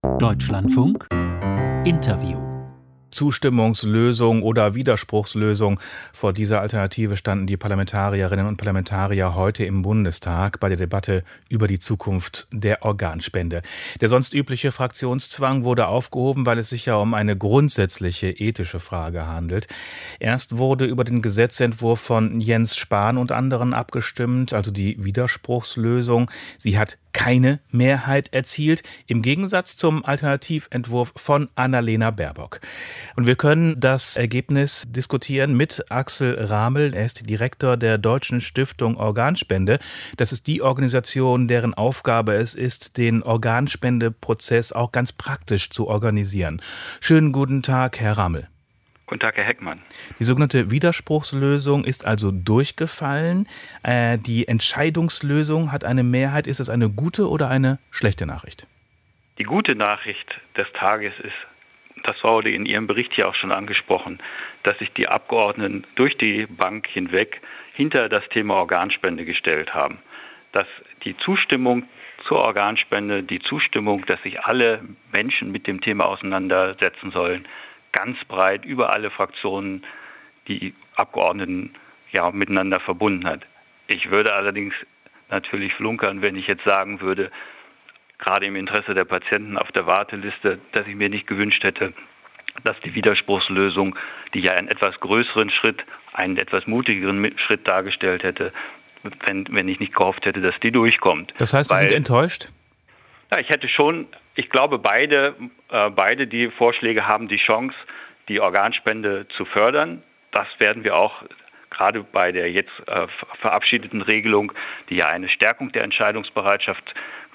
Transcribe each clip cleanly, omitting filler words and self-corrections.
Deutschlandfunk Interview. Zustimmungslösung oder Widerspruchslösung. Vor dieser Alternative standen die Parlamentarierinnen und Parlamentarier heute im Bundestag bei der Debatte über die Zukunft der Organspende. Der sonst übliche Fraktionszwang wurde aufgehoben, weil es sich ja um eine grundsätzliche ethische Frage handelt. Erst wurde über den Gesetzentwurf von Jens Spahn und anderen abgestimmt, also die Widerspruchslösung. Sie hat keine Mehrheit erzielt, im Gegensatz zum Alternativentwurf von Annalena Baerbock. Und wir können das Ergebnis diskutieren mit Axel Ramel. Er ist Direktor der Deutschen Stiftung Organspende. Das ist die Organisation, deren Aufgabe es ist, den Organspendeprozess auch ganz praktisch zu organisieren. Schönen guten Tag, Herr Ramel. Guten Tag, Herr Heckmann. Die sogenannte Widerspruchslösung ist also durchgefallen. Die Entscheidungslösung hat eine Mehrheit. Ist es eine gute oder eine schlechte Nachricht? Die gute Nachricht des Tages ist, das wurde in Ihrem Bericht hier auch schon angesprochen, dass sich die Abgeordneten durch die Bank hinweg hinter das Thema Organspende gestellt haben. Dass die Zustimmung zur Organspende, die Zustimmung, dass sich alle Menschen mit dem Thema auseinandersetzen sollen, ganz breit über alle Fraktionen die Abgeordneten miteinander verbunden hat. Ich würde allerdings natürlich flunkern, wenn ich jetzt sagen würde, gerade im Interesse der Patienten auf der Warteliste, dass ich mir nicht gewünscht hätte, dass die Widerspruchslösung, die ja einen etwas größeren Schritt, einen etwas mutigeren Schritt dargestellt hätte, wenn ich nicht gehofft hätte, dass die durchkommt. Das heißt, Sie sind enttäuscht? Ja, ich glaube, beide die Vorschläge haben die Chance, die Organspende zu fördern. Das werden wir auch gerade bei der jetzt verabschiedeten Regelung, die ja eine Stärkung der Entscheidungsbereitschaft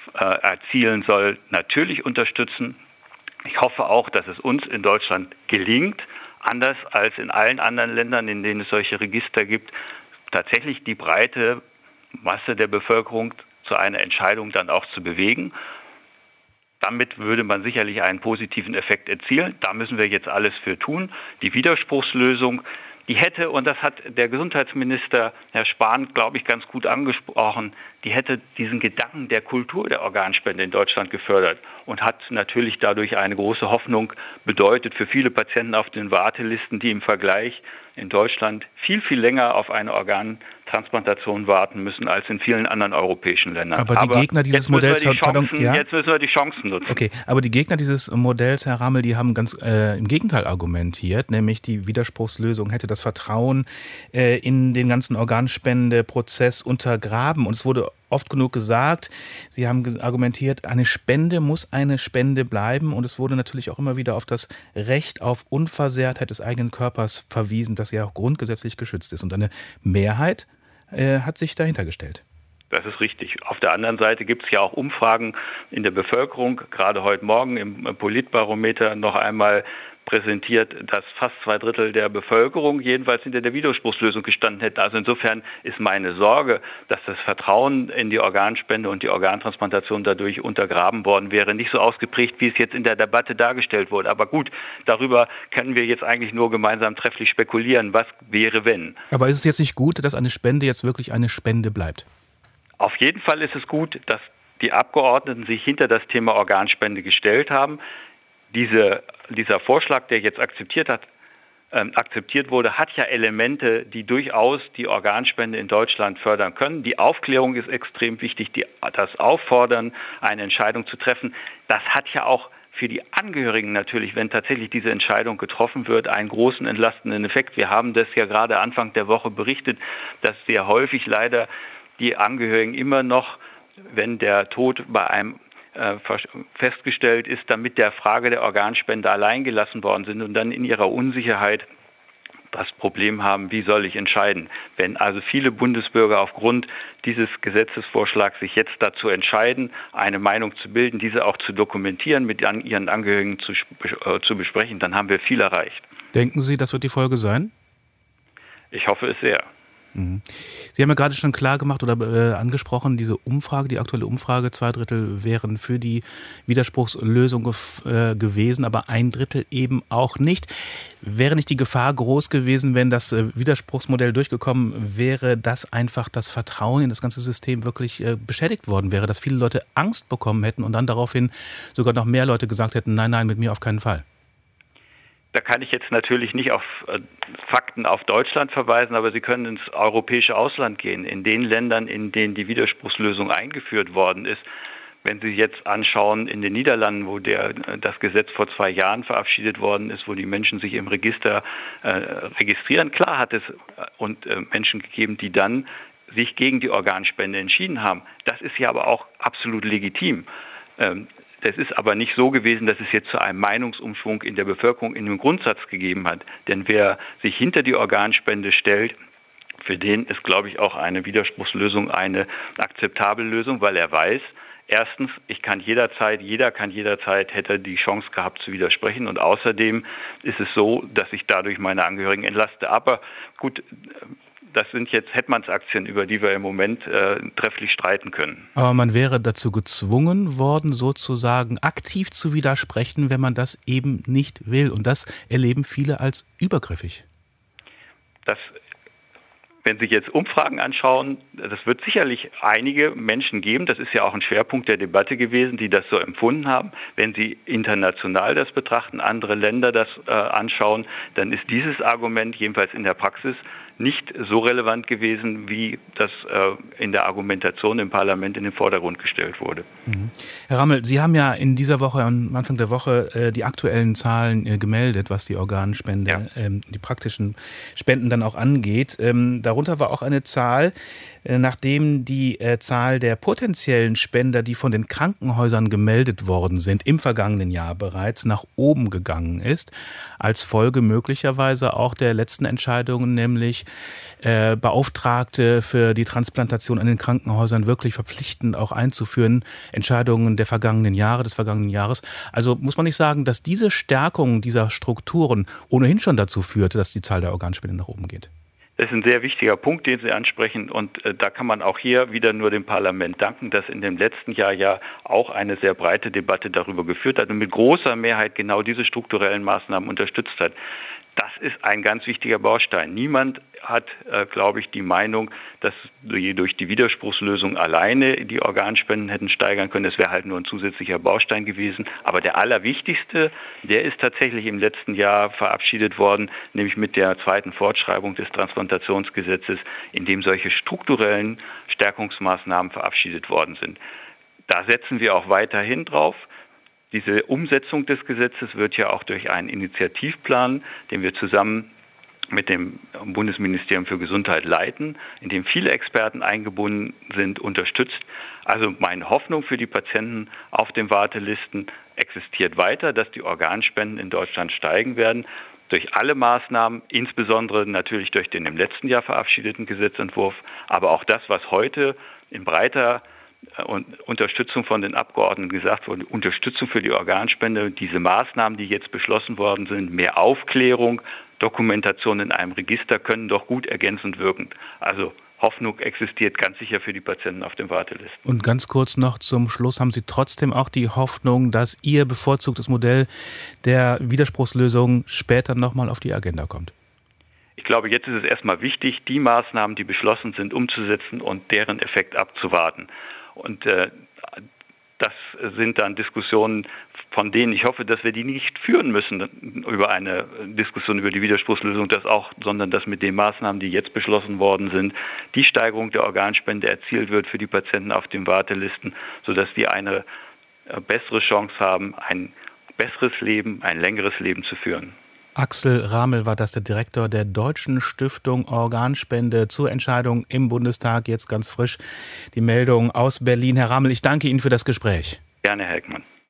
erzielen soll, natürlich unterstützen. Ich hoffe auch, dass es uns in Deutschland gelingt, anders als in allen anderen Ländern, in denen es solche Register gibt, tatsächlich die breite Masse der Bevölkerung zu einer Entscheidung dann auch zu bewegen. Damit würde man sicherlich einen positiven Effekt erzielen. Da müssen wir jetzt alles für tun. Die Widerspruchslösung, die hätte, und das hat der Gesundheitsminister, Herr Spahn, glaube ich, ganz gut angesprochen, die hätte diesen Gedanken der Kultur der Organspende in Deutschland gefördert und hat natürlich dadurch eine große Hoffnung bedeutet für viele Patienten auf den Wartelisten, die im Vergleich in Deutschland viel, viel länger auf eine Organtransplantation warten müssen als in vielen anderen europäischen Ländern. Aber die Gegner dieses Modells... Jetzt müssen wir die Chancen nutzen. Okay, aber die Gegner dieses Modells, Herr Ramel, die haben ganz im Gegenteil argumentiert, nämlich die Widerspruchslösung hätte das Vertrauen in den ganzen Organspendeprozess untergraben. Und es wurde oft genug gesagt, Sie haben argumentiert, eine Spende muss eine Spende bleiben. Und es wurde natürlich auch immer wieder auf das Recht auf Unversehrtheit des eigenen Körpers verwiesen, das ja auch grundgesetzlich geschützt ist. Und eine Mehrheit hat sich dahinter gestellt. Das ist richtig. Auf der anderen Seite gibt es ja auch Umfragen in der Bevölkerung, gerade heute Morgen im Politbarometer noch einmal präsentiert, dass fast 2/3 der Bevölkerung jedenfalls hinter der Widerspruchslösung gestanden hätten. Also insofern ist meine Sorge, dass das Vertrauen in die Organspende und die Organtransplantation dadurch untergraben worden wäre, nicht so ausgeprägt, wie es jetzt in der Debatte dargestellt wurde. Aber gut, darüber können wir jetzt eigentlich nur gemeinsam trefflich spekulieren, was wäre, wenn. Aber ist es jetzt nicht gut, dass eine Spende jetzt wirklich eine Spende bleibt? Auf jeden Fall ist es gut, dass die Abgeordneten sich hinter das Thema Organspende gestellt haben. Dieser Vorschlag, der jetzt akzeptiert wurde, hat ja Elemente, die durchaus die Organspende in Deutschland fördern können. Die Aufklärung ist extrem wichtig, das Auffordern, eine Entscheidung zu treffen. Das hat ja auch für die Angehörigen natürlich, wenn tatsächlich diese Entscheidung getroffen wird, einen großen entlastenden Effekt. Wir haben das ja gerade Anfang der Woche berichtet, dass sehr häufig leider die Angehörigen immer noch, wenn der Tod bei einem festgestellt ist, damit der Frage der Organspende allein gelassen worden sind und dann in ihrer Unsicherheit das Problem haben, wie soll ich entscheiden? Wenn also viele Bundesbürger aufgrund dieses Gesetzesvorschlags sich jetzt dazu entscheiden, eine Meinung zu bilden, diese auch zu dokumentieren, mit ihren Angehörigen zu besprechen, dann haben wir viel erreicht. Denken Sie, das wird die Folge sein? Ich hoffe es sehr. Mhm. Sie haben ja gerade schon klar gemacht oder angesprochen, diese Umfrage, die aktuelle Umfrage, 2/3 wären für die Widerspruchslösung gewesen, aber 1/3 eben auch nicht. Wäre nicht die Gefahr groß gewesen, wenn das Widerspruchsmodell durchgekommen wäre, dass einfach das Vertrauen in das ganze System wirklich beschädigt worden wäre, dass viele Leute Angst bekommen hätten und dann daraufhin sogar noch mehr Leute gesagt hätten, nein, nein, mit mir auf keinen Fall? Da kann ich jetzt natürlich nicht auf Fakten auf Deutschland verweisen, aber Sie können ins europäische Ausland gehen. In den Ländern, in denen die Widerspruchslösung eingeführt worden ist, wenn Sie jetzt anschauen, in den Niederlanden, wo das Gesetz vor 2 Jahren verabschiedet worden ist, wo die Menschen sich im Register registrieren, klar hat es Menschen gegeben, die dann sich gegen die Organspende entschieden haben. Das ist ja aber auch absolut legitim. Das ist aber nicht so gewesen, dass es jetzt zu einem Meinungsumschwung in der Bevölkerung in dem Grundsatz gegeben hat. Denn wer sich hinter die Organspende stellt, für den ist, glaube ich, auch eine Widerspruchslösung eine akzeptable Lösung, weil er weiß, erstens, jeder kann jederzeit, hätte die Chance gehabt zu widersprechen. Und außerdem ist es so, dass ich dadurch meine Angehörigen entlaste. Aber gut, das sind jetzt Hetmans-Aktien, über die wir im Moment trefflich streiten können. Aber man wäre dazu gezwungen worden, sozusagen aktiv zu widersprechen, wenn man das eben nicht will. Und das erleben viele als übergriffig. Wenn Sie jetzt Umfragen anschauen, das wird sicherlich einige Menschen geben, das ist ja auch ein Schwerpunkt der Debatte gewesen, die das so empfunden haben. Wenn Sie international das betrachten, andere Länder das anschauen, dann ist dieses Argument jedenfalls in der Praxis nicht so relevant gewesen, wie das in der Argumentation im Parlament in den Vordergrund gestellt wurde. Mhm. Herr Rammel, Sie haben ja in dieser Woche, am Anfang der Woche, die aktuellen Zahlen gemeldet, was die Organspende, die praktischen Spenden dann auch angeht. Darunter war auch eine Zahl, nachdem die Zahl der potenziellen Spender, die von den Krankenhäusern gemeldet worden sind, im vergangenen Jahr bereits nach oben gegangen ist, als Folge möglicherweise auch der letzten Entscheidungen, nämlich Beauftragte für die Transplantation an den Krankenhäusern wirklich verpflichtend auch einzuführen, Entscheidungen des vergangenen Jahres. Also muss man nicht sagen, dass diese Stärkung dieser Strukturen ohnehin schon dazu führte, dass die Zahl der Organspenden nach oben geht? Das ist ein sehr wichtiger Punkt, den Sie ansprechen, und da kann man auch hier wieder nur dem Parlament danken, dass in dem letzten Jahr ja auch eine sehr breite Debatte darüber geführt hat und mit großer Mehrheit genau diese strukturellen Maßnahmen unterstützt hat. Das ist ein ganz wichtiger Baustein. Niemand hat, glaube ich, die Meinung, dass wir durch die Widerspruchslösung alleine die Organspenden hätten steigern können. Das wäre halt nur ein zusätzlicher Baustein gewesen. Aber der allerwichtigste, der ist tatsächlich im letzten Jahr verabschiedet worden, nämlich mit der zweiten Fortschreibung des Transplantationsgesetzes, in dem solche strukturellen Stärkungsmaßnahmen verabschiedet worden sind. Da setzen wir auch weiterhin drauf. Diese Umsetzung des Gesetzes wird ja auch durch einen Initiativplan, den wir zusammen mit dem Bundesministerium für Gesundheit leiten, in dem viele Experten eingebunden sind, unterstützt. Also meine Hoffnung für die Patienten auf den Wartelisten existiert weiter, dass die Organspenden in Deutschland steigen werden. Durch alle Maßnahmen, insbesondere natürlich durch den im letzten Jahr verabschiedeten Gesetzentwurf, aber auch das, was heute in breiter und Unterstützung von den Abgeordneten gesagt wurde, Unterstützung für die Organspende, diese Maßnahmen, die jetzt beschlossen worden sind, mehr Aufklärung, Dokumentation in einem Register können doch gut ergänzend wirken. Also Hoffnung existiert ganz sicher für die Patienten auf den Wartelisten. Und ganz kurz noch zum Schluss, haben Sie trotzdem auch die Hoffnung, dass Ihr bevorzugtes Modell der Widerspruchslösung später nochmal auf die Agenda kommt? Ich glaube, jetzt ist es erstmal wichtig, die Maßnahmen, die beschlossen sind, umzusetzen und deren Effekt abzuwarten. Und das sind dann Diskussionen, von denen ich hoffe, dass wir die nicht führen müssen über eine Diskussion über die Widerspruchslösung, sondern dass mit den Maßnahmen, die jetzt beschlossen worden sind, die Steigerung der Organspende erzielt wird für die Patienten auf den Wartelisten, sodass die eine bessere Chance haben, ein besseres Leben, ein längeres Leben zu führen. Axel Ramel war das, der Direktor der Deutschen Stiftung Organspende, zur Entscheidung im Bundestag. Jetzt ganz frisch die Meldung aus Berlin. Herr Ramel, ich danke Ihnen für das Gespräch. Gerne, Herr Heckmann.